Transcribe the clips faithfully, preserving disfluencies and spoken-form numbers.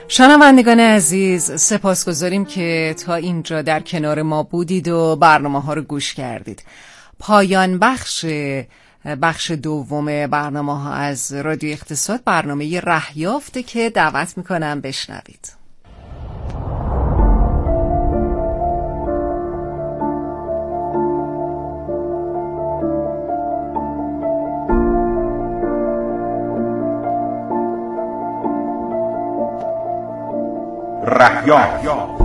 شنوندگان عزیز، سپاسگزاریم که تا اینجا در کنار ما بودید و برنامه ها رو گوش کردید. پایان بخش بخش دوم برنامه ها از رادیو اقتصاد برنامه رهیافته که دعوت میکنم بشنوید. رهیافت.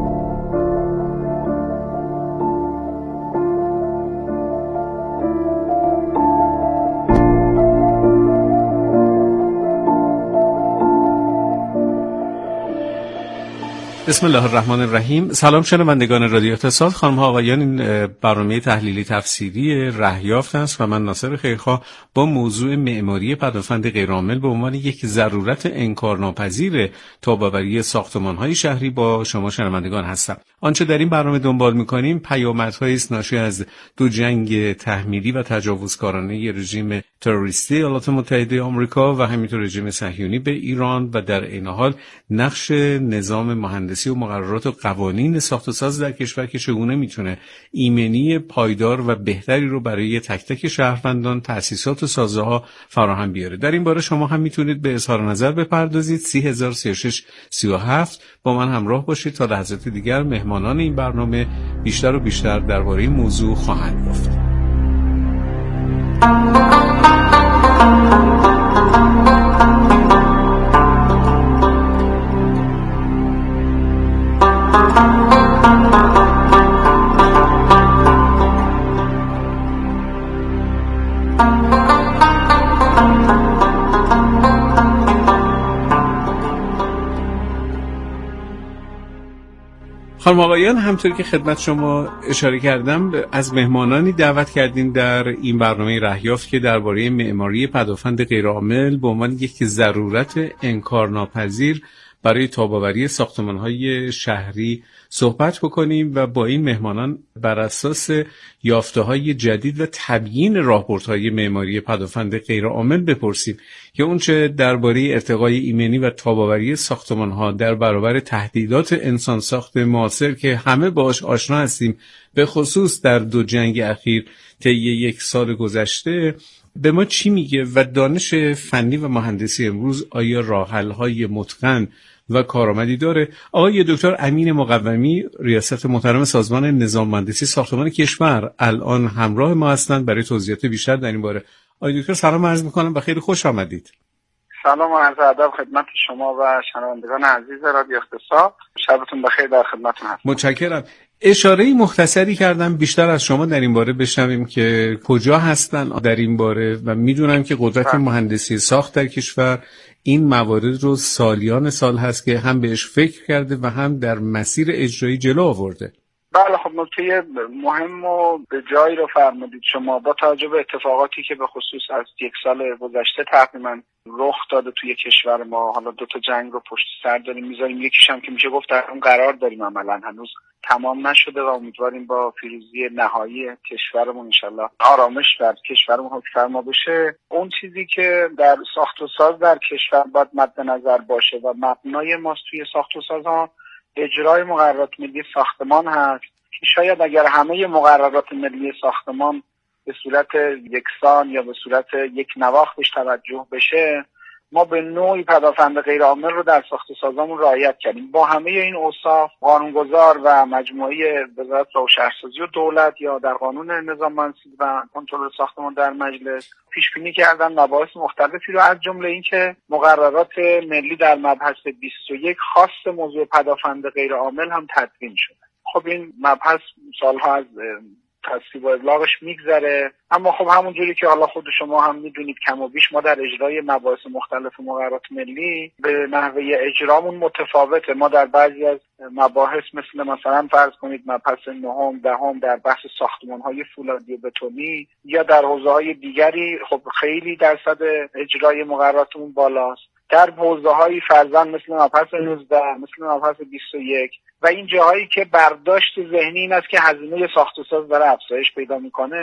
بسم الله الرحمن الرحیم. سلام شنوندگان رادیو اقتصاد، خانم ها آقایان، این برنامه تحلیلی تفسیری رهیافت است و من ناصر خیرخواه با موضوع معماری پدافند غیرعامل به عنوان یک ضرورت انکارناپذیر تاب‌آوری ساختمان‌های شهری با شما شنوندگان هستم. آنچه در این برنامه دنبال می‌کنیم پیامدهایی است ناشی از دو جنگ تحمیلی و تجاوزکارانه رژیم تروریستی ایالات متحده آمریکا و همینطور رژیم صهیونی به ایران و در عین حال نقش نظام مهندسی و مقررات و قوانین ساخت و ساز در کشور که چگونه میتونه ایمنی پایدار و بهتری رو برای تک تک شهروندان، تأسیسات و سازه‌ها فراهم بیاره. در این باره شما هم میتونید به اظهار نظر بپردازید. سی هزار سی و شش سی و هفت با من همراه باشید تا لحظات دیگر مهمانان این برنامه بیشتر و بیشتر درباره این موضوع خواهند گفت. خانم آقایان، همطور که خدمت شما اشاره کردم از مهمانانی دعوت کردیم در این برنامه رهیافت که درباره معماری پدافند غیرعامل به عنوان یک ضرورت انکارناپذیر برای تاب‌آوری ساختمان‌های شهری صحبت بکنیم و با این مهمانان بر اساس یافته‌های جدید و تبیین راهبردهای معماری پدافند غیرعامل بپرسیم که اونچه درباره ارتقای ایمنی و تاب‌آوری ساختمان‌ها در برابر تهدیدات انسان ساخت معاصر که همه باهاش آشنا هستیم، به خصوص در دو جنگ اخیر طی یک سال گذشته، به ما چی میگه و دانش فنی و مهندسی امروز آیا راه حل‌های متقن و کارآمدی داره؟ آقای دکتر امین مقومی، ریاست محترم سازمان نظام مهندسی ساختمان کشور، الان همراه ما هستند برای توضیحات بیشتر در این باره. آقای دکتر سلام عرض می‌کنم و خیلی خوش آمدید. سلام و عرض ادب خدمت شما و شنوندگان عزیز رادیو اقتصاد. شبتون بخیر، در خدمتتون هستم. متشکرم. اشاره مختصری کردم، بیشتر از شما در این باره بشنویم که کجا هستن در این باره و میدونم که قدرت مهندسی ساخت در کشور این موارد رو سالیان سال هست که هم بهش فکر کرده و هم در مسیر اجرایی جلو آورده. بله، خب نکته مهم و به جایی رو فرمودید شما. با توجه به اتفاقاتی که به خصوص از یک سال گذشته تقریبا رخ داده توی کشور ما، حالا دو تا جنگ رو پشت سر داریم میذاریم، یکیش هم که میشه گفت در اون قرار داریم، عملا هنوز تمام نشده و امیدواریم با پیروزی نهایی کشورمون انشالله آرامش در کشورمون حکم فرما بشه. اون چیزی که در ساخت و ساز در کشور باید مد نظر باشه و مبنای ماست توی ساخت و سازها اجرای مقررات ملی ساختمان هست که شاید اگر همه مقررات ملی ساختمان به صورت یکسان یا به صورت یک نواخت بهش توجه بشه، ما به نوعی پدافند غیرعامل رو در ساخت و سازامون رعایت کردیم. با همه این اوصاف قانونگذار و مجموعه وزارت راه و شهرسازی و دولت یا در قانون نظام مهندسی و کنترل ساختمان در مجلس پیش بینی کردن مباحث مختلفی رو، از جمله اینکه مقررات ملی در مبحث بیست و یک خاص موضوع پدافند غیرعامل هم تدوین شده. خب این مبحث سالها از تصویب و ابلاغش میگذره، اما خب همونجوری که حالا خود شما هم میدونید کم و بیش ما در اجرای مباحث مختلف مقررات ملی به نحوه اجرامون متفاوته. ما در بعضی از مباحث مثل مثلا فرض کنید مبحث نهم دهم در بحث ساختمان‌های فولادی و بتونی یا در حوزه‌های دیگری خب خیلی درصد اجرای مقرراتمون بالاست. در حوزه‌های فرضاً مثل مبحث نوزده، مثل مبحث بیست و یک و این جاهایی که برداشت ذهنی این است که هزینه ساخت و ساز داره افزایش پیدا میکنه،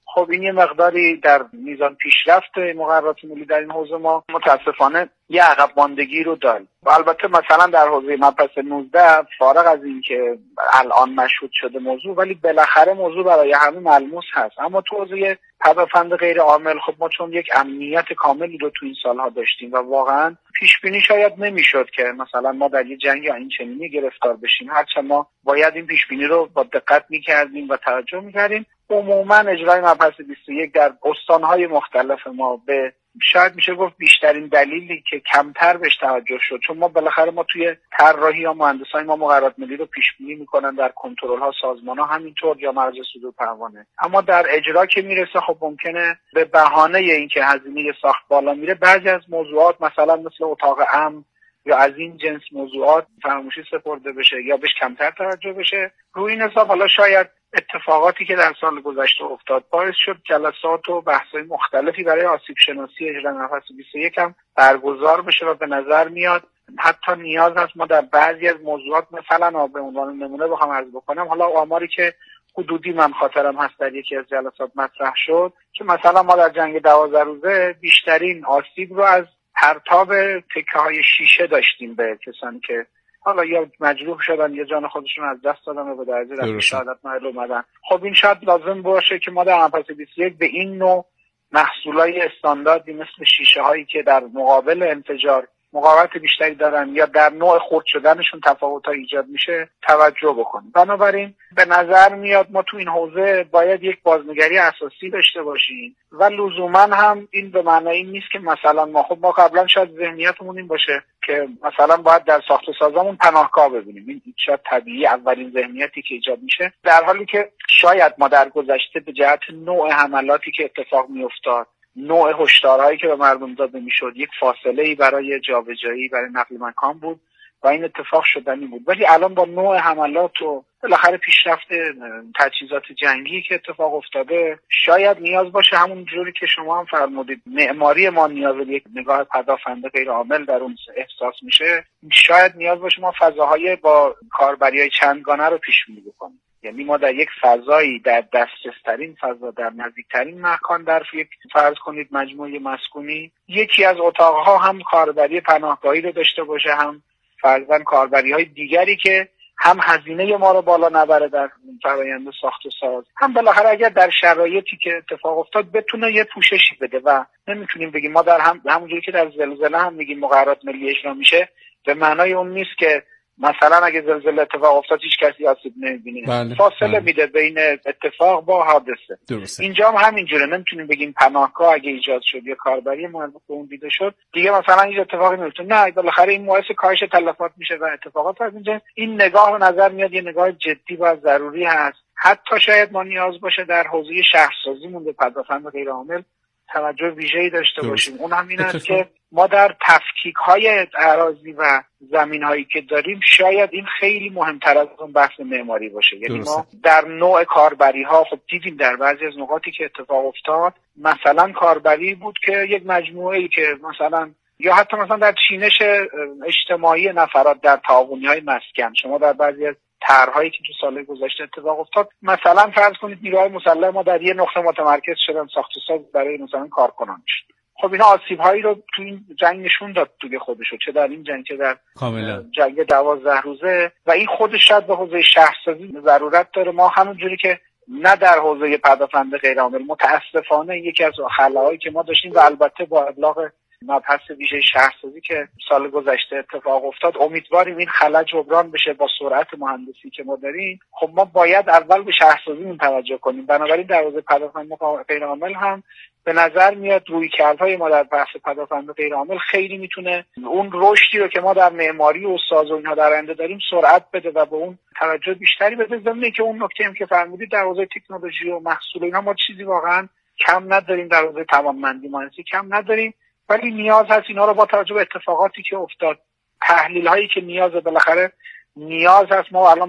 خب این یه مقداری در میزان پیشرفت مقررات ملی در این حوزه ما متاسفانه یه عقب ماندگی رو داریم. و البته مثلا در حوزه مبحث نوزده فارغ از این که الان مشهود شده موضوع، ولی بالاخره موضوع برای همه ملموس هست. اما تو حوزه پدافند غیر عامل خب ما چون یک امنیت کاملی رو تو این سالها داشتیم و واقعا پیش بینی شاید نمیشد که مثلا ما در یه جنگ این چنینی گرفتار بشیم، هرچند ما باید این پیش بینی رو با دقت میکردیم و توجه میکردیم. عموما اجرای مبحث بیست و یک در استانهای مختلف ما به شاید میشه گفت بیشترین دلیلی که کمتر بهش توجه شد، چون ما بالاخره ما توی طراحی یا مهندسای ما مقررات ملی رو پیش بینی میکنن در کنترل ها سازمان ها همینطور یا مرز صدور پروانه، اما در اجرا که میرسه خب ممکنه به بهانه اینکه هزینه ساخت بالا میره بعضی از موضوعات مثلا مثل اتاق امن یا از این جنس موضوعات فراموشی سپرده بشه یا بهش کمتر توجه بشه. روی این حساب حالا شاید اتفاقاتی که در سال گذشته افتاد باعث شد جلسات و بحث‌های مختلفی برای آسیب شناسی اجرای مبحث بیست و یک هم برگزار بشه و به نظر میاد حتی نیاز هست ما در بعضی از موضوعات مثلا به عنوان نمونه بخوام عرض بکنم، حالا آماری که حدودی من خاطرم هست در یکی از جلسات مطرح شد که مثلا ما در جنگ دوازده روزه بیشترین آسیب رو از پرتاب تکه‌های شیشه داشتیم به کسانی که حالا یا مجروح شدن یا جان خودشون از دست دادن و به درجه رفع شهادت نائل اومدن. خب این شاید لازم باشه که ما در مبحث بیست و یک به این نوع محصولای استانداردی مثل شیشه هایی که در مقابل انفجار مقاومت بیشتری دارن یا در نوع خرد شدنشون تفاوت‌ها ایجاد میشه توجه بکنیم. بنابراین به نظر میاد ما تو این حوزه باید یک بازنگری اساسی داشته باشیم و لزوما هم این به معنی این نیست که مثلا ما خب ما قبلا شاید ذهنیتمون این باشه که مثلا باید در ساخت و سازامون پناهگاه ببینیم، این شاید طبیعی اولین ذهنیتی که ایجاد میشه، در حالی که شاید ما در گذشته به جهت نوع حملاتی که اتفاق میافتاد، نوع هشدارهایی که به مردم داده میشد، یک فاصله‌ای برای جابجایی برای نقل مکان بود و این اتفاق شدنی بود. ولی الان با نوع حملات و بالاخره پیشرفت تجهیزات جنگی که اتفاق افتاده شاید نیاز باشه همون جوری که شما هم فرمودید معماری ما نیاز به یک نگاه پدافند غیر عامل در اون احساس میشه، شاید نیاز باشه ما فضاهای با کاربری‌های چندگانه رو پیش بینی بکنیم. یعنی ما در یک فضایی در دسترس‌ترین فضا در نزدیکترین مکان در یک فرض کنید مجموعه مسکونی یکی از اتاقها هم کاربری پناهگاهی رو داشته باشه، هم فرضاً کاربری‌های دیگری که هم هزینه ما رو بالا نبره در فرآیند ساخت و ساز، هم بالاخره اگر در شرایطی که اتفاق افتاد بتونه یه پوششی بده. و نمیتونیم بگیم ما در هم همونجوری که در زلزله هم میگیم مقررات ملی اجرا میشه، به معنای اون نیست که مثلا اگه زلزله اتفاق افتاد هیچ کسی آسیب نمیبینه. بله، فاصله بله. میده بین اتفاق با حادثه. درسته. اینجا هم همینجوره، نمیتونیم بگیم پناهگاه اگه ایجاد شد یا کاربری مربوط به اون دیده شد دیگه مثلا هیچ اتفاقی نمیفته، نه بالاخره این باعث کاهش تلفات میشه و اتفاقات از اینجا. این نگاه به نظر میاد یه نگاه جدی و ضروری هست. حتی شاید ما نیاز باشه در حوزه شهرسازیمون به پدافند غیر عامل توجه ویژه‌ای داشته باشیم. اون هم این است که ما در تفکیک‌های اراضی و زمین‌هایی که داریم شاید این خیلی مهمتر از اون بحث معماری باشه. یعنی ما در نوع کاربری‌ها خب دیدیم در بعضی از نقاطی که اتفاق افتاد مثلا کاربری بود که یک مجموعه‌ای که مثلا یا حتی مثلا در چینش اجتماعی نفرات در تعاونی‌های مسکن، شما در بعضی از طرح‌هایی که تو سال گذشته اتفاق افتاد مثلا فرض کنید نیروهای مسلح ما در یه نقطه متمرکز شدن ساخت و ساز برای مثلا کارکنانش. خب اینا آسیب‌هایی رو تو این جنگ نشون داد توی خودشو، چه در این جنگ چه در کاملا جنگ دوازده روزه، و این خودش شاید به حوزه شهرسازی ضرورت داره. ما همونجوری که نه در حوزه پدافند غیر عامل متاسفانه یکی از خلاهایی که ما داشتیم و البته با ابلاغ مبحث ویژه شهرسازی که سال گذشته اتفاق افتاد امیدواریم این خلا جبران بشه با سرعت مهندسی که ما داریم. خب ما باید اول به شهرسازیمون توجه کنیم. بنابراین در حوزه پدافند غیر عامل هم به نظر میاد رویکردهای ما در بحث پدافند غیر عامل خیلی میتونه اون رشدی رو که ما در معماری و ساز و اینها در آینده داریم سرعت بده و به اون توجه بیشتری بده. ضمن که اون نکته هم که فرمودید در حوزه تکنولوژی و محصول اینا ما چیزی واقعا کم نداریم، در حوزه توانمندی مهندسی کم نداریم، ولی نیاز هست اینا رو با توجه به اتفاقاتی که افتاد، تحلیل هایی که نیاز بالاخره نیاز هست ما الان با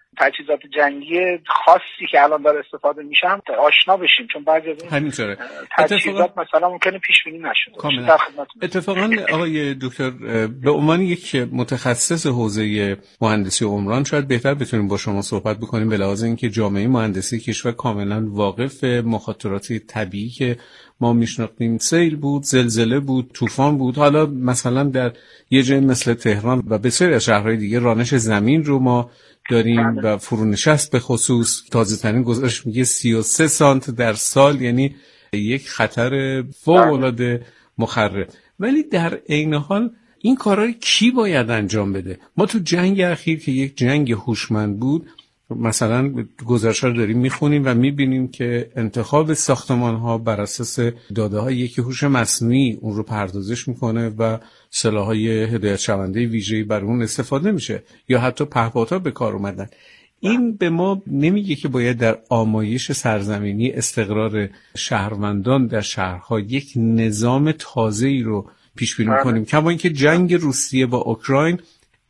تجهیزات جنگی خاصی که الان داره استفاده میشن آشنا بشیم، چون بعضی از این تجهیزات مثلا ممکنه پیش بینی نشده باشه. اتفاقا آقای دکتر به عنوان یک متخصص حوزه مهندسی عمران شاید بهتر بتونیم با شما صحبت بکنیم به لحاظ اینکه جامعه مهندسی کشور کاملا واقف مخاطرات طبیعی که ما میشناختیم، سیل بود، زلزله بود، طوفان بود. حالا مثلا در یه جای مثل تهران و بسیاری از شهرهای دیگه رانش زمین رو ما داریم و فرونشست به خصوص. تازه ترین گزارش میگه سی و سه سانت در سال، یعنی یک خطر فوق العاده مخرب. ولی در عین حال این کارا کی باید انجام بده؟ ما تو جنگ اخیر که یک جنگ هوشمند بود، مثلا گزارش‌ها رو داریم میخونیم و میبینیم که انتخاب ساختمان‌ها بر اساس داده‌های یک هوش مصنوعی اون رو پردازش میکنه و سلاح‌های هدایت شونده ویژه‌ای بر اون استفاده میشه یا حتی پهپادها به کار اومدن. این به ما نمیگه که باید در آمایش سرزمینی استقرار شهروندان در شهرها یک نظام تازه‌ای رو پیش بینی کنیم، کما اینکه جنگ روسیه با اوکراین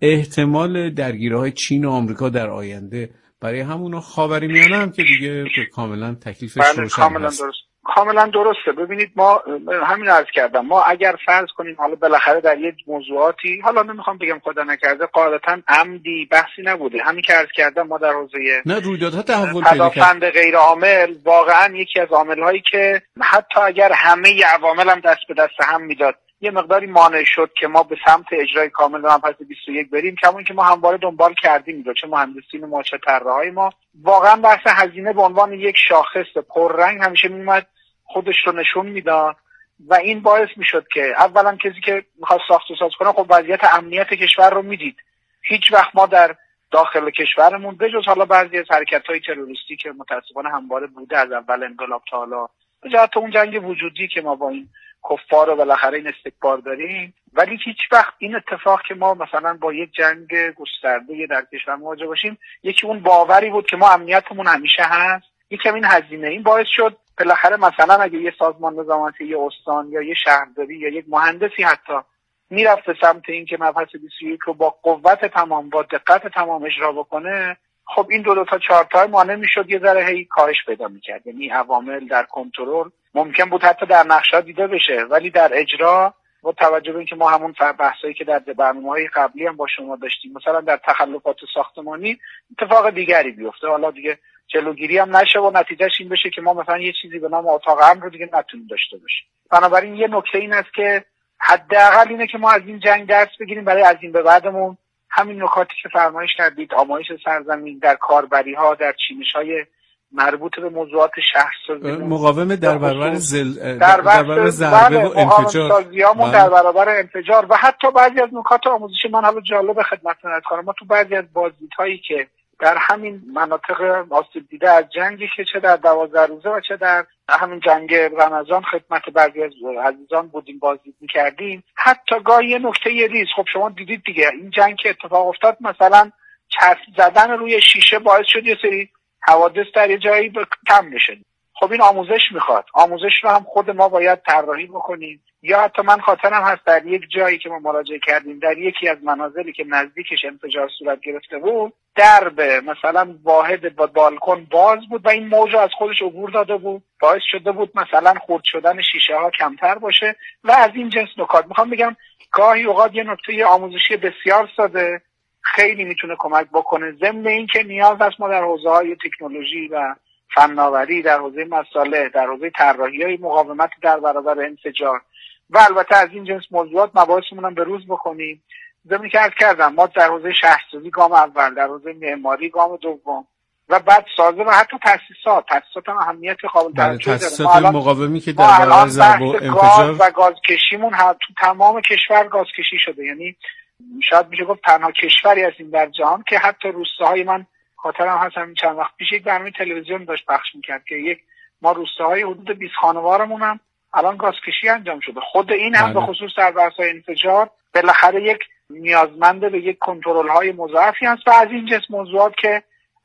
احتمال درگیری‌های چین و آمریکا در آینده برای همونا خاورمیانه هم که دیگه کاملا تکلیفش روشن کاملا هست. درست. کاملا درسته. ببینید ما همین عرض کردم، ما اگر فرض کنیم حالا بالاخره در یک موضوعاتی، حالا نمیخوام بگم خدا نکرده قاعدتاً عمدی بحثی نبوده، همین که عرض کردم ما در حوزه نه رویدادها تحول پیدا کرد. پدافند غیر عامل واقعا یکی از عامل‌هایی که حتی اگر همه عوامل هم دست به دست هم میداد یه مقداری مانع شد که ما به سمت اجرای کامل مبحث بیست و یک بریم، کما اینکه ما همواره دنبال کردیم چه مهندسین ما چه طراحای ما. واقعا بحث هزینه به عنوان یک شاخص پررنگ همیشه میومد خودش رو نشون میداد و این باعث میشد که اولا کسی که میخواد ساخت و ساز کنه خب وضعیت امنیت کشور رو میدید. هیچ وقت ما در داخل کشورمون بجز حالا بعضی از حرکت‌های تروریستی که متأسفانه همواره بوده از اول انقلاب تا حالا، بجز اون جنگ وجودی که ما با این کفار رو بالاخره این استکبار داریم، ولی هیچ وقت این اتفاق که ما مثلا با یک جنگ گسترده در کشور مواجه باشیم، یکی اون باوری بود که ما امنیتمون همیشه هست، یکم این هزینه این باعث شد بالاخره مثلا اگه یه سازمان نظامتی، یه استان یا یه شهرداری یا یک مهندسی حتی میرفت به سمت این که مبحث بیست و یک رو با قوت تمام با دقت تمام اجرا بکنه، خب این دو دو تا چهار تا مانع میشد، یه ذره هی کاهش پیدا میکرد. یعنی عوامل در کنترل ممکن بود حتی در نقشه دیده بشه، ولی در اجرا با توجه به اینکه ما همون بحثایی که در برنامه‌های قبلی هم با شما داشتیم مثلا در تخلفات ساختمانی اتفاق دیگری بیفته، حالا دیگه جلوگیری هم نشه و نتیجهش این بشه که ما مثلا یه چیزی به نام اتاق امن رو دیگه نتونیم داشته باشیم. بنابراین یه نکته این است که حداقل اینه که ما از این جنگ درس بگیریم برای از این به بعدمون. همین نکاتی که فرمایش کردید، آمایش سرزمین در کاربری‌ها، در چینش‌های مربوط به موضوعات شهرسازی، مقاومه در برابر زل در برابر ضربه و انفجار، در برابر انفجار و حتی بعضی از نکات آموزشی. من حالا جالب خدمتتون عرض کنم، ما تو بعضی از بازدیدهایی که در همین مناطق آسیب دیده از جنگی که چه در دوازده روزه و چه در همین جنگ رمضان خدمت بعضی از عزیزان بودیم بازدید می‌کردیم، حتی گاهی یه نکته یه ریز، خب شما دیدید دیگه این جنگ که اتفاق افتاد، مثلا چسب زدن روی شیشه باعث شد یه سری حوادث در یه جایی کم بشه. خب این آموزش میخواد، آموزش رو هم خود ما باید طراحی بکنیم. یا حتی من خاطرم هست در یک جایی که ما مراجعه کردیم، در یکی از منازلی که نزدیکش انفجار صورت گرفته بود، درب مثلا واحد با بالکن باز بود و این موج از خودش عبور داده بود، باعث شده بود مثلا خرد شدن شیشه ها کمتر باشه و از این جنس نکات. میخوام بگم گاهی اوقات یه نکته آموزشی بسیار ساده خیلی میتونه کمک بکنه، ضمن این که نیاز هست ما در حوزه‌های تکنولوژی و فناوری، در حوزه مصالح، در حوزه طراحی‌های مقاومت در برابر انفجار و البته از این جنس موضوعات مباحثمون هم به روز بکنیم. ضمن که عرض کردم ما در حوزه شهرسازی گام اول، در حوزه معماری گام دوم و بعد سازه و حتی تاسیسات تاسیسات هم اهمیت قابل توجهی داره. تاسیسات مقاومی که در برابر ضربه و انفجار و گازکشیمون تو تمام کشور گازکشی شده، یعنی شاید میشه گفت تنها کشوری هستیم در جهان که حتی روستاهای، من خاطرم هست همین چند وقت پیش یک برنامه تلویزیون داشت پخش میکرد که یک ما روستاهای حدود بیست خانوارمون هم الان گازکشی انجام شده. خود این هم به خصوص در بحث‌های انفجار بالاخره یک نیازمنده به یک کنترل های مضاعفی هست و از این جنس موضوعات که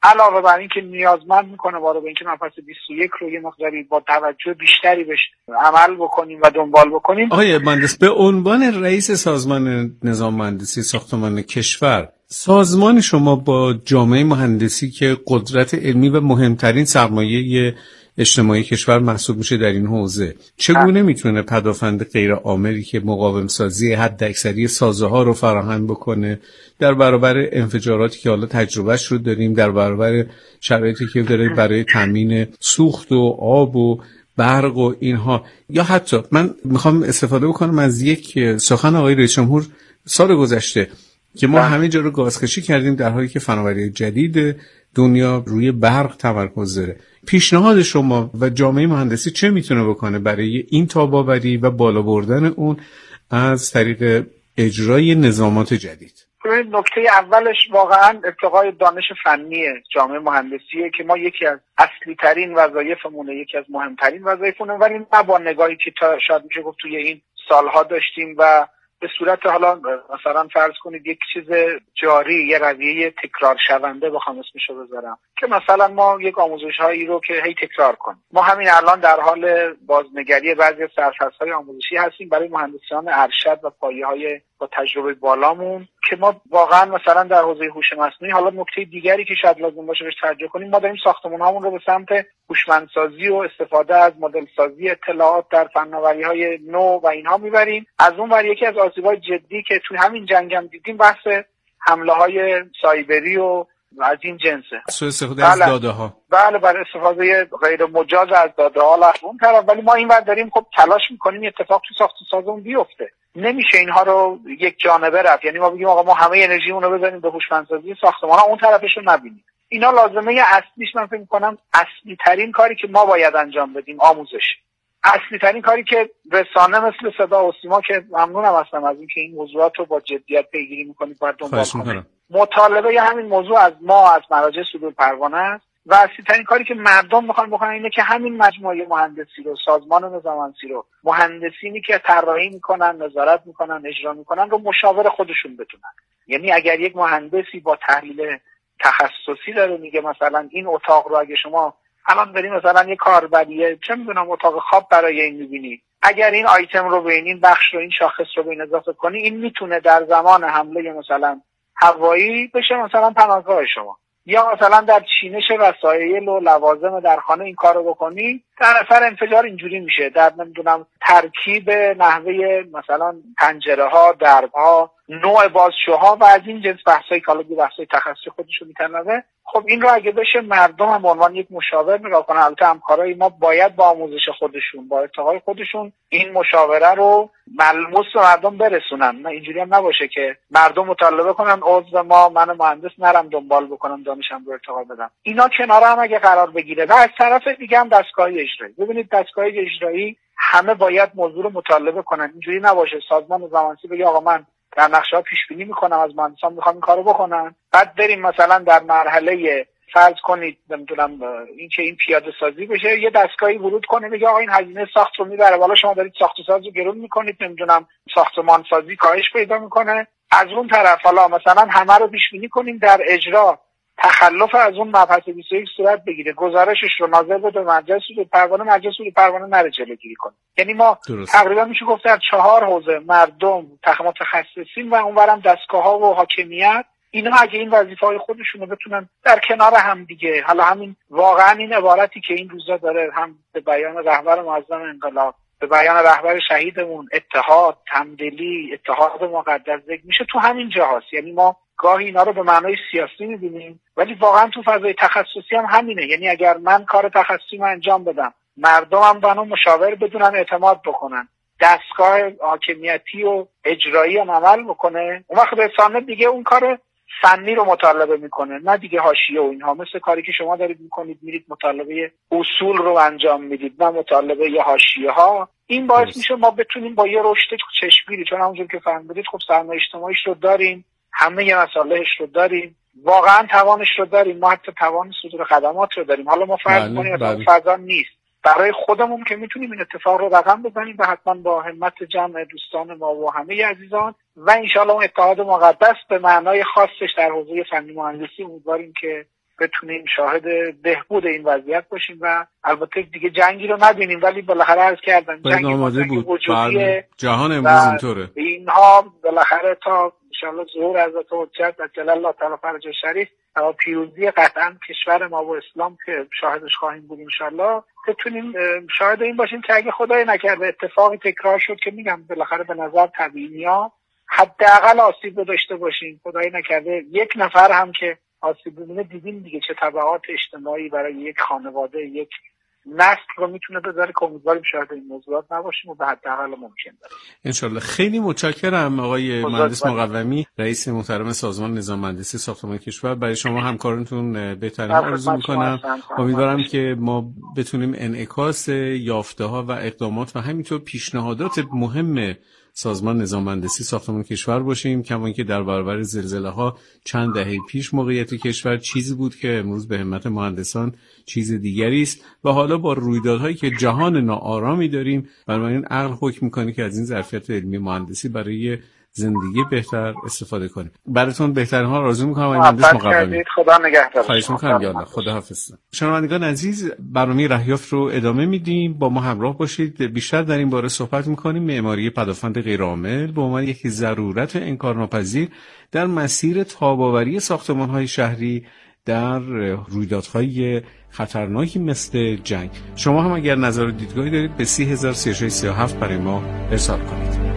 علاوه بر این که نیازمند میکنه وارد به اینکه مبحث بیست و یک رو یه مقداری با توجه بیشتری بهش عمل بکنیم و دنبال بکنیم. آقای مهندس، به عنوان رئیس سازمان نظام مهندسی ساختمان کشور، سازمان شما با جامعه مهندسی که قدرت علمی و مهمترین سرمایه اجتماعی کشور محسوب میشه در این حوزه، چگونه میتونه پدافند غیر عاملی که مقاوم سازی حد اکثری سازه ها رو فراهم بکنه در برابر انفجاراتی که حالا تجربهش رو داریم، در برابر شرایطی که داره برای تامین سوخت و آب و برق و اینها، یا حتی من میخوام استفاده بکنم از یک سخن آقای رئیس جمهور سال گذشته که ما همه جا رو گازکشی کردیم در حالی که فناوری جدید دنیا روی برق تمرکز داره. پیشنهاد شما و جامعه مهندسی چه میتونه بکنه برای این تاباوری و بالا بردن اون از طریق اجرای نظامات جدید؟ نکته اولش واقعا ارتقای دانش فنی جامعه مهندسیه که ما یکی از اصلی ترین وظایفمونه، یکی از مهمترین وظایفمونه، ولی نه با نگاهی که تا شاید میشه گفت توی این سالها داشتیم و به صورت حالا مثلا فرض کنید یک چیز جاری، یه رویه تکرار شونده بخوام اسمشو بذارم، که مثلا ما یک آموزش هایی رو که هی تکرار کنیم. ما همین الان در حال بازنگری بعضی از سرفصل‌های آموزشی هستیم برای مهندسان ارشد و پایه‌های با تجربه بالامون که ما واقعا مثلا در حوزه هوش مصنوعی، حالا نکته دیگری که شاید لازم باشه بهش توجه کنیم، ما داریم ساختمان‌هامون رو به سمت هوشمندسازی و استفاده از مدل سازی اطلاعات در فناوری‌های نو و اینها میبریم. از اون ور یکی از آسیب‌های جدی که توی همین جنگ هم دیدیم بحث حمله‌های سایبری و از این جنسه، سوء استفاده از داده ها. بله بله، استفاده غیر مجاز از داده ها اون طرف، ولی ما این ور داریم خب تلاش میکنیم اتفاق تو ساخت و سازمون بیفته. نمیشه اینها رو یک جانبه رفت، یعنی ما بگیم آقا ما همه انرژیمون رو بزنیم به هوشمندسازی ساختمان ها، اون طرفش رو نبینیم. اینا لازمه اصلیش من فکر میکنم اصلی ترین کاری که ما باید انجام بدیم آموزش. اصلی ترین کاری که رسانه مثل صدا و سیما که ممنونم هستم از اینکه این موضوعات رو با جدیت پیگیری میکنید باید دنبال کنید. مطالبه ی همین موضوع از ما از مراجع صدور پروانه است و اصلی ترین کاری که مردم میخوان بکنن اینه که همین مجموعه مهندسی رو، سازمان نظام مهندسی رو، مهندسینی که طراحی میکنن، نظارت میکنن، اجرا میکنن رو مشاور خودشون بدونن. یعنی اگر یک مهندسی با تحلیل تخصصی داره میگه مثلا این اتاق رو اگه شما الان بریم مثلا یه کاربریه چه میدونم اتاق خواب برای این میبینی، اگر این آیتم رو به این بخش رو، این شاخص رو به این اضافه کنی، این میتونه در زمان حمله مثلا هوایی بشه مثلا پناهگاه شما، یا مثلا در چینش وسایل و لوازم در خانه این کارو بکنی در اثر انفجار اینجوری میشه، در نمیدونم ترکیب نحوه مثلا پنجره ها، درب ها، نوع بازشوها و از این جنس بحثایی که حالا بحثای تخصصی خودشو میتنوه. خب این رو اگه بشه مردم هم به عنوان یک مشاور نگاه کنن، البته همکارای ما باید با آموزش خودشون، با ارتقای خودشون این مشاوره رو ملموس به مردم برسونن. نه اینجوری هم نباشه که مردم مطالبه کنن عضو ما، من مهندس نرم دنبال بکنم دانشم رو ارتقا بدم. اینا کنار هم اگه قرار بگیره و از طرف دیگه هم دستگاه اجرایی، ببینید دستگاه اجرایی همه باید موضوع رو مطالبه کنن. اینجوری نباشه سازمان نظام مهندسی بگه آقا من در نقشه ها پیش بینی میکنم از مهندسان میخوام این کارو بکنن، بعد بریم مثلا در مرحله فرض کنید نمیدونم این که این پیاده سازی بشه یه دستگاهی ورود کنه بگه آقا این هزینه ساخت رو میبره، والا شما دارید ساخت و ساز رو گرون میکنید، نمیدونم ساختمان سازی کاهش پیدا میکنه. از اون طرف حالا مثلا همه رو پیش بینی کنیم در اجرا تخلف از اون مبحث بیست و یک صورت بگیره، گزارشش رو ناظر بده مجلس صدور پروانه، مجلس صدور پروانه نره جلوگیری کنه. یعنی ما درست. تقریبا میشه گفت در چهار حوزه، مردم، متخصصین و اونورم دستگاه‌ها و حاکمیت، اینا اگه این وظیفه‌های خودشون رو بتونن در کنار هم دیگه، حالا همین واقعا این عبارتی که این روزا داره هم به بیان رهبر معظم انقلاب، به بیان رهبر شهیدمون، اتحاد، همدلی، اتحاد مقدس ذکر میشه تو همین جاهاست. یعنی ما گاهی اینا رو به معنای سیاسی می‌بینیم ولی واقعا تو فضای تخصصی هم همینه. یعنی اگر من کار تخصصی من انجام بدم، مردمم منو مشاور بدونن، اعتماد بکنن، دستگاه حاکمیتی و اجرایی هم عمل بکنه، اون وقت رسانه دیگه اون کار فنی رو مطالبه میکنه، نه دیگه حاشیه و اینها، مثل کاری که شما دارید میکنید، میرید مطالبه اصول رو انجام میدید نه مطالبه یه حاشیه ها. این باعث میشه ما بتونیم با یه رشد چشمگیری، چون همونجور که فهمیدید خب سرمایه اجتماعیش رو داریم، همه ی مسائلش رو داریم، واقعا توانش رو داریم، ما حتی توان صدور خدمات رو داریم. حالا ما فرض کنیم اصلا فضا نیست، برای خودمون که میتونیم این اتفاق رو رقم بزنیم و حتما با همت جمع دوستان ما و همه عزیزان و انشالله اون اتحاد مقدس به معنای خاصش در حوزه فنی مهندسی امیدواریم که بتونیم شاهد بهبود این وضعیت باشیم و البته دیگه جنگی رو نبینیم، ولی بالاخره عرض کردم جنگی آماده بود. وجودیه. جهان امروز اینطوره. اینها بالاخره تا انشاءالله ظهور حضرت حجت و جلال الله تعالی فرجه شریف و پیروزی قطعا کشور ما و اسلام که شاهدش خواهیم بود انشاءالله، بتونیم شاهد این باشیم که اگه خدای نکرده اتفاقی تکرار شد که میگم بالاخره به نظر طبیعی‌ها حداقل آسیب داشته باشیم. خدای نکرده یک نفر هم که آسیب ببینه، دیدیم دیگه چه تبعات اجتماعی برای یک خانواده، یک نسل رو میتونه بذاره که امیدواریم شاید این موضوعات نباشیم و به حداقل ممکن باشه. انشالله. خیلی متشکرم آقای مهندس مقومی، رئیس محترم سازمان نظام مهندسی ساختمان کشور. برای شما همکارانتون بهترین آرزو میکنم. امیدوارم که ما بتونیم انعکاس یافته ها و اقدامات و همینطور پیشنهادات مهم سازمان نظام مهندسی ساختمان کشور باشیم، کما اینکه در برابر زلزله ها چند دهه پیش موقعیت کشور چیزی بود که امروز به همت مهندسان چیز دیگری است و حالا با رویدادهایی که جهان ناآرامی داریم، بنابراین عقل حکم میکنه که از این ظرفیت علمی مهندسی برای زندگی بهتر استفاده کنیم. براتون بهترین ها آرزو میکنم آقای مهندس مقومی. خدا نگهدار. خواهش میکنم. یالا خدا حافظ. شنوندگان عزیز، برنامه رهیافت رو ادامه میدیم. با ما همراه باشید. بیشتر در این باره صحبت میکنیم. معماری پدافند غیرعامل به عنوان یک ضرورت انکارناپذیر در مسیر تاب‌آوری ساختمان‌های شهری در رویدادهای خطرناکی مثل جنگ. شما هم اگر نظر و دیدگاهی دارید به سی هزار سی و شش سی و هفت برای ما ارسال کنید.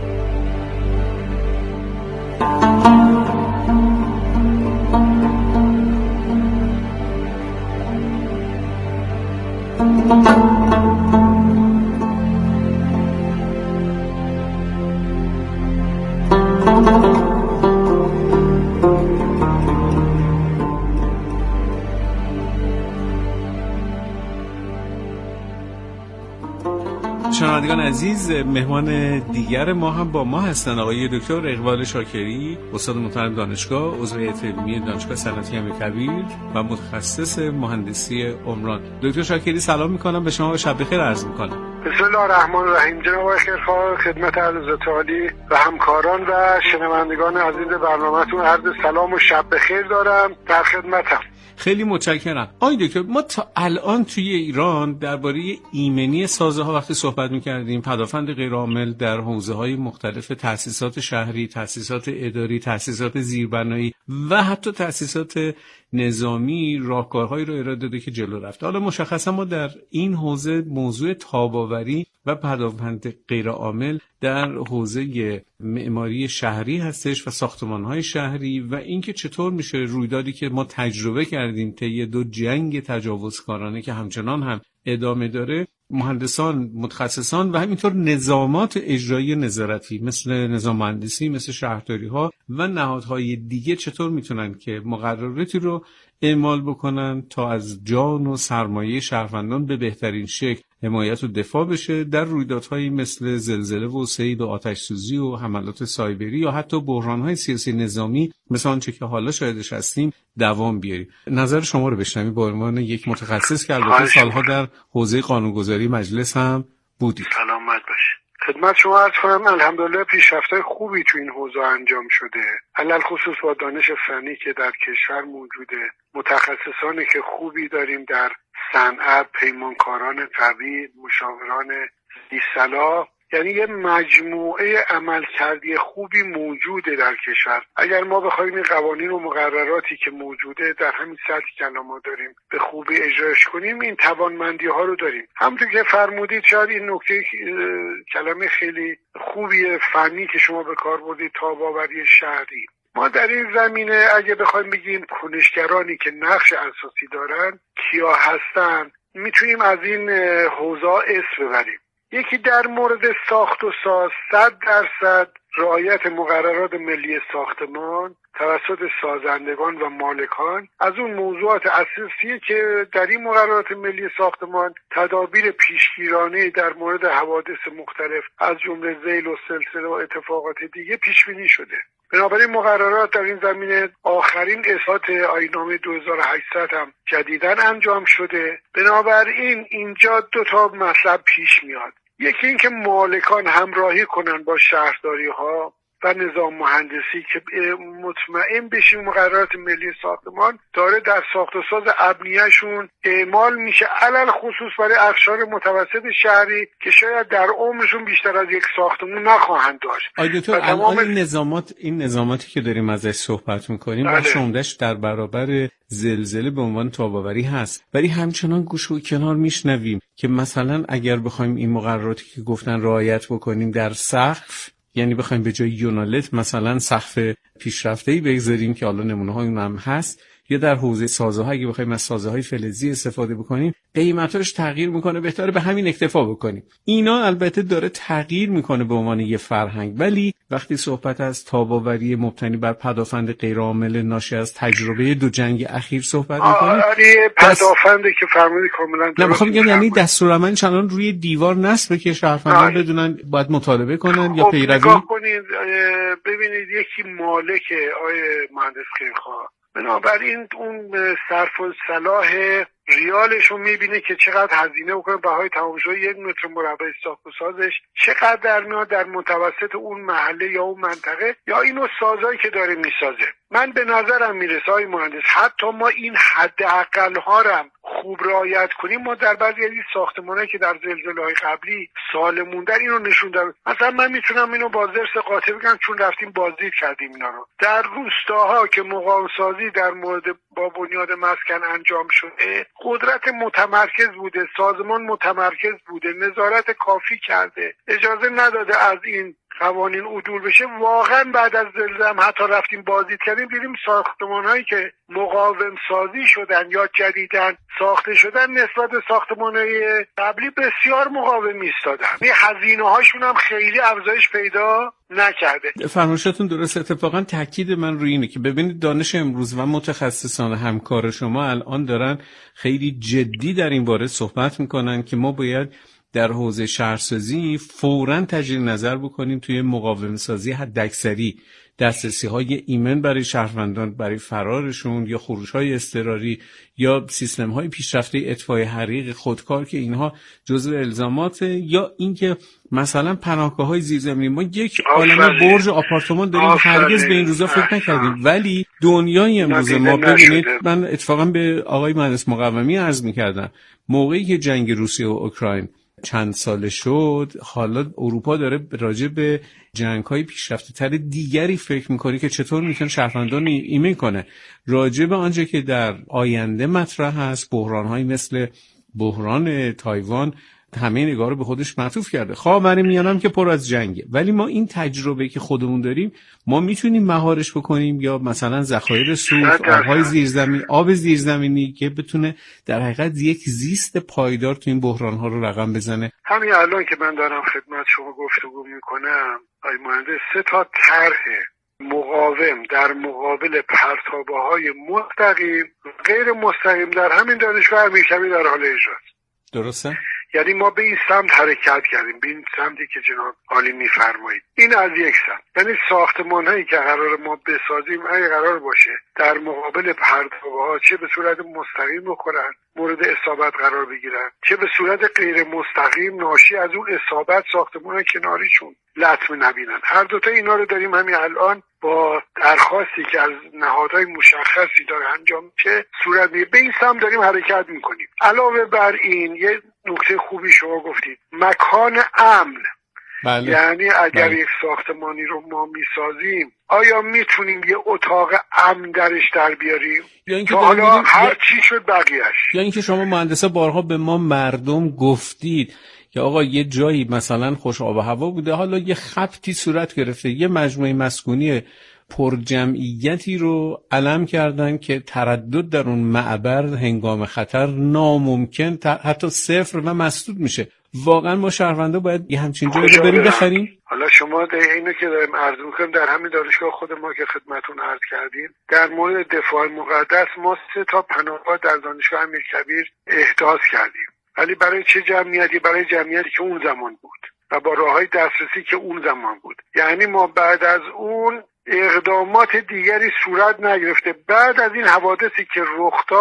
شنوندگان عزیز، مهمان دیگر ما هم با ما هستند. آقای دکتر اقبال شاکری، استاد محترم دانشگاه، عضو هیئت علمی دانشگاه صنعتی امیرکبیر و متخصص مهندسی عمران. دکتر شاکری سلام میکنم به شما و شب بخیر عرض میکنم. بسم الله الرحمن الرحیم. جناب آقای خیرخواه، خدمت عرض عالی و همکاران و شنوندگان عزیز برنامه‌تون عرض سلام و شب بخیر دارم. در خدمتم. خیلی متشکرم. آقای دکتر، ما تا الان توی ایران درباره ایمنی سازه ها وقتی صحبت می‌کردیم، پدافند غیرعامل در حوزه‌های مختلف تأسیسات شهری، تأسیسات اداری، تأسیسات زیربنایی و حتی تأسیسات نظامی راهکارهایی رو ارائه داده که جلو رفته. حالا مشخصا ما در این حوزه موضوع تاب‌آوری و پدافند غیرعامل در حوزه معماری شهری هستش و ساختمان‌های شهری و اینکه چطور میشه رویدادی که ما تجربه کردیم طی دو جنگ تجاوزکارانه که همچنان هم ادامه داره، مهندسان، متخصصان و همینطور نظامات اجرایی نظارتی مثل نظام مهندسی، مثل شهرداری ها و نهادهای دیگه چطور میتونن که مقرراتی رو اعمال بکنن تا از جان و سرمایه شهروندان به بهترین شکل حمایت و دفاع بشه در رویدادهایی مثل زلزله و سیل و آتش سوزی و حملات سایبری یا حتی بحران‌های سیاسی نظامی مثل آنچه که حالا شاهدش هستیم دوام بیاریم. نظر شما رو بشنویم به عنوان یک متخصص که البته سالها در حوزه قانونگذاری مجلس هم بودید. سلامت باشید. خدمت شما عرض کنم الحمدلله پیشرفت‌های خوبی تو این حوزه انجام شده، علل خصوص با دانش فنی که در کشور موجوده، متخصصانی که خوبی داریم در صنعت، پیمانکاران قوی، مشاوران ذی‌صلاح، یعنی یه مجموعه عملکردی خوبی موجوده در کشور. اگر ما بخوایم این قوانین و مقرراتی که موجوده در همین سطحی که ما داریم به خوبی اجراش کنیم، این توانمندی ها رو داریم. همونطور که فرمودید، شاید این نکته کلمه خیلی خوبیه فنی که شما به کار بردید، تاب‌آوری شهری. ما در این زمینه اگه بخوایم بگیم کنشگرانی که نقش اساسی دارن کیا هستن، میتونیم از این حوزه اسم ببریم. یکی در مورد ساخت و ساز صد درصد رعایت مقررات ملی ساختمان توسط سازندگان و مالکان از اون موضوعات اساسیه که در این مقررات ملی ساختمان تدابیر پیشگیرانه در مورد حوادث مختلف از جمله ذیل و سلسله و اتفاقات دیگه پیش بینی شده. بنابراین مقررات در این زمینه آخرین اصلاحات آیین‌نامه دو هزار و هشتصد هم جدیداً انجام شده. بنابراین اینجا دو تا مطلب پیش میاد. یکی این که مالکان همراهی کنن با شهرداری ها و نظام مهندسی که مطمئن بشیم مقررات ملی ساختمان داره در ساخت و ساز ابنیه‌شون اعمال میشه، علل خصوص برای اقشار متوسط شهری که شاید در عمرشون بیشتر از یک ساختمون نخواهند داشت. آقای دکتر الان این نظامات این نظاماتی که داریم ازش صحبت میکنیم بخش عمده‌اش در برابر زلزله به عنوان تاب‌آوری هست، ولی همچنان گوش و کنار میشنویم که مثلا اگر بخوایم این مقرراتی که گفتن رعایت بکنیم در سقف، یعنی بخوایم به جای یونالت مثلا سقف پیشرفته‌ای بگذاریم که حالا نمونه‌های اون هم هست، یا در حوزه سازه‌ها اگه بخوایم از سازه‌های فلزی استفاده بکنیم قیمتاش تغییر میکنه، بهتره به همین اکتفا بکنیم. اینا البته داره تغییر میکنه به عنوان یه فرهنگ، ولی وقتی صحبت از تاب‌آوری مبتنی بر پدافند غیرعامل ناشی از تجربه دو جنگ اخیر صحبت میکنیم، آره پدافندی که فرمودی کاملا درست. نه میخوام بگم یعنی دستورالعمل چنان روی دیوار نصبه که شهروندان بدونن باید مطالبه کنن یا پیروی کنید. ببینید یکی مالک آیه مهندس خیرخواه، بنابراین اون صرف و صلاح ریالش رو میبینه که چقدر هزینه بکنه، بهای تمام شده یک متر مربع ساخت و سازش چقدر در میاد در متوسط اون محله یا اون منطقه یا اینو سازایی که داره میسازه. من به نظرم میرسه آقای مهندس حتی ما این حداقل ها رو خوب رعایت کنیم، ما در بعضی از این ساختمانایی که در زلزله‌های قبلی سال موندن اینو نشون داد. مثلا من میتونم اینو با ضرس قاطع بگم چون رفتیم بازدید کردیم اینا رو. در روستاها که مقاوم سازی در مورد با بنیاد مسکن انجام شده، قدرت متمرکز بوده، سازمان متمرکز بوده، نظارت کافی کرده، اجازه نداده از این قوانین عدول بشه. واقعا بعد از زلزله هم حتی رفتیم بازدید کردیم، دیدیم ساختمان‌هایی که مقاوم سازی شدن یا جدیدن ساخته شدن نسبت به ساختمان‌های قبلی بسیار مقاوم ایستادن. این هزینه‌هاشون هم خیلی افزایش پیدا نکرده. فرمایشاتون درست. اتفاقا تاکید من روی اینه که ببینید دانش امروز و متخصصان همکار شما الان دارن خیلی جدی در این باره صحبت میکنن که ما باید در حوزه شهرسازی فوراً تجدید نظر بکنیم توی مقاوم سازی حداکثری، دسترسی های ایمن برای شهروندان برای فرارشون یا خروج های اضطراری یا سیستم های پیشرفته اطفای حریق خودکار که اینها جزو الزامات، یا اینکه مثلا پناهگاه های زیرزمینی. ما یک عالمه برج آپارتمان داریم که هرگز به این روزا فکر نکردیم، ولی دنیای امروز ما ببینید، من اتفاقا به آقای مهندس مقومی عرض می‌کردم موقعی که جنگ روسیه و اوکراین چند ساله شد، حالا اروپا داره راجع به جنگ‌های پیشرفته‌تر دیگری فکر می‌کنه که چطور میتونه شهروندان ایمن کنه راجع به آنچه که در آینده مطرح هست. بحران‌هایی مثل بحران تایوان همه نگاه رو به خودش معطوف کرده. خاورمیانه هم که پر از جنگه، ولی ما این تجربه که خودمون داریم ما میتونیم مهارش بکنیم، یا مثلا ذخایر سوخت، آب‌های زیرزمینی، آب زیرزمینی که بتونه در حقیقت یک زیست پایدار تو این بحران‌ها رو رقم بزنه. همین الان که من دارم خدمت شما گفتگو میکنم آقای مهندس، سه تا طرح مقاوم در مقابل پرتابه‌های مستقیم غیر مستقیم در همین دانشگاه امیرکبیر در حال اجراست. درسته؟ یعنی ما به این سمت حرکت کردیم، به این سمتی که جناب عالی میفرمایید. این از یک سمت، یعنی ساختمان‌هایی که قرار ما بسازیم اگه قرار باشه در مقابل پرتابه‌ها چه به صورت مستقیم بخورن مورد اصابت قرار بگیرن، چه به صورت غیر مستقیم ناشی از اون اصابت ساختمان کناریشون لطمه نبینن. هر دوتا اینا رو داریم همین الان با درخواستی که از نهادهای مشخصی داره انجام میشه صورت میگیره. به این سمت داریم حرکت میکنیم. علاوه بر این یه نکته خوبی شما گفتید، مکان امن. بله. یعنی اگر بله. یک ساختمانی رو ما میسازیم آیا میتونیم یه اتاق امن درش در بیاریم که حالا هر چی شد بقیهش؟ یا اینکه شما مهندسا بارها به ما مردم گفتید که آقا یه جایی مثلا خوش آب و هوا بوده، حالا یه خبطی صورت گرفته، یه مجموعه مسکونی پر جمعیتی رو علم کردن که تردد در اون معبر هنگام خطر ناممکن حتی صفر و مسدود میشه. واقعا ما شهروندا باید یه همچین جایی رو بریم بخریم؟ حالا شما در اینو که داریم عرض میکنیم در همین دانشگاه خود ما که خدمتون عرض کردیم در مورد دفاع مقدس ما سه تا پناهگاه در دانشگاه امیرکبیر احداث کردیم، ولی برای چه جمعیتی؟ برای جمعیتی که اون زمان بود و با راههای دسترسی که اون زمان بود. یعنی ما بعد از اون اقدامات دیگری صورت نگرفته. بعد از این حوادثی که رخ داد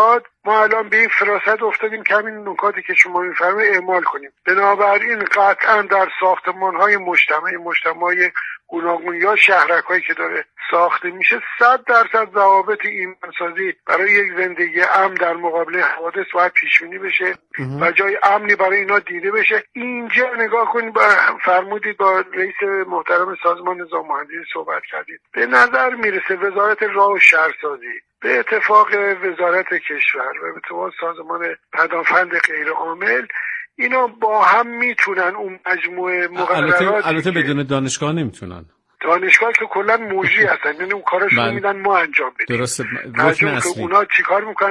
ما الان به این فراست افتادیم که همین نکاتی که شما میفرمایید اعمال کنیم. بنابراین قطعا در ساختمان‌های مجتمع مجتمع‌های گوناگون یا شهرک‌هایی که داره ساخته میشه صد درصد ضوابط ایمن‌سازی برای یک زندگی امن در مقابل حوادث باید پیش‌بینی بشه و جای امنی برای اینا دیده بشه. اینجا نگاه کنید، فرمودید با رئیس محترم سازمان نظام مهندسی صحبت کردید، به نظر میرسه وزارت راه و شهرسازی به اتفاق وزارت کشور و به اتفاق سازمان پدافند غیرعامل اینا با هم میتونن اون مجموعه مقررات، البته بدون دانشگاه نمیتونن، دانشگاه که کلا موجی هستن، یعنی اون کاراشو میدن ما انجام بدیم. درسته. رکن اصلی اونا چیکار میکنن